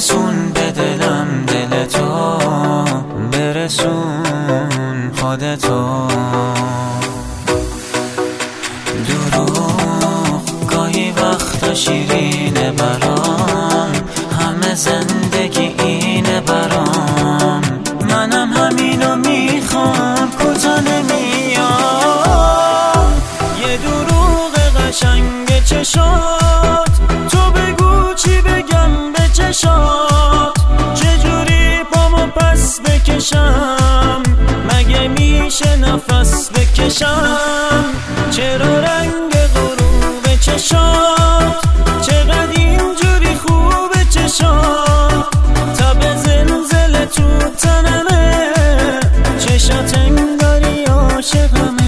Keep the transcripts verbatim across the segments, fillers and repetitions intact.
برسون به دلم دل تو، برسون خودتو. دروغ گاهی وقتا شیرینه برام، همه زندگی اینه برام. منم همینو میخوام، کوتا نمیام. یه دروغ قشنگ چشات، تو بگو چی بگم به چشات. چجوری پامو پس بکشم، مگه میشه نفس بکشم؟ چرا رنگ غروب چشات چقدر اینجوری خوبه چشات؟ تا به زلزله تو تنمه، چشات انگاری عاشقمه.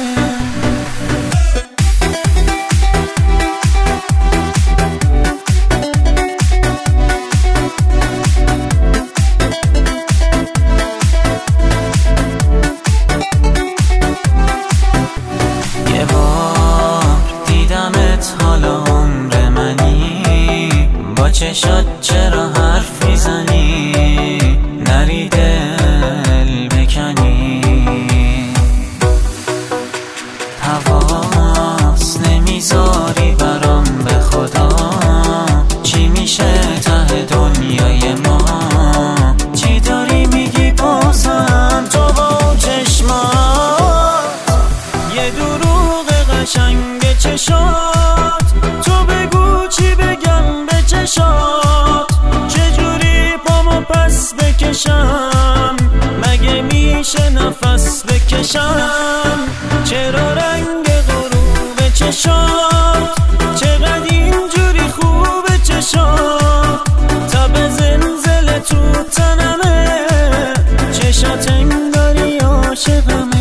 حالا عمر منی، با چشات چرا حرف میزنی؟ نری دل بکنی، حواس نمیذاری برام به خدا. چی میشه ته دنیای ما؟ چی داری میگی بازم تو با چشمات؟ یه دروغ قشنگ چشات، تو بگو چی بگم به چشات. چجوری پامو پس بکشم، مگه میشه نفس بکشم؟ چرا رنگ غروب چشات چقدر اینجوری خوبه چشات؟ تا به زلزله تو تنمه، چشات انگاری عاشقمه.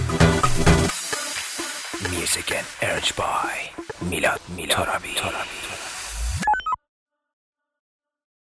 Music and urged by Milad Milad Torabi.